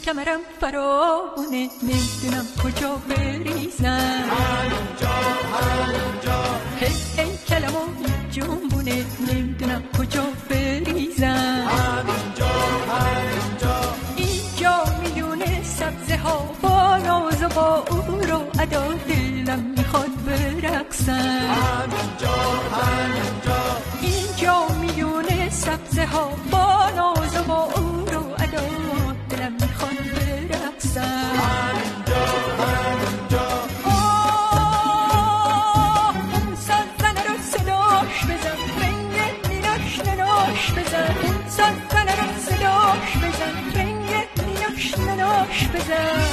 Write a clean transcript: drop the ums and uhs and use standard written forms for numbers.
کمرم فراونه، نمیدونم کجا بریزم. همونجا ای کلمو جنبونه، نمیدونم کجا بریزم. اینجا میونه سبزه ها با ناز و با او رو ادا، دلم میخواد برقصم. اینجا میونه سبزه ها با ناز و با او رو ادا، دلم میخواد برقصم. اون سازنه رو صداش بزن، رنگ نیناش نناش بزن. اون سازنه رو صداش بزن، رنگ نیناش نناش بزن.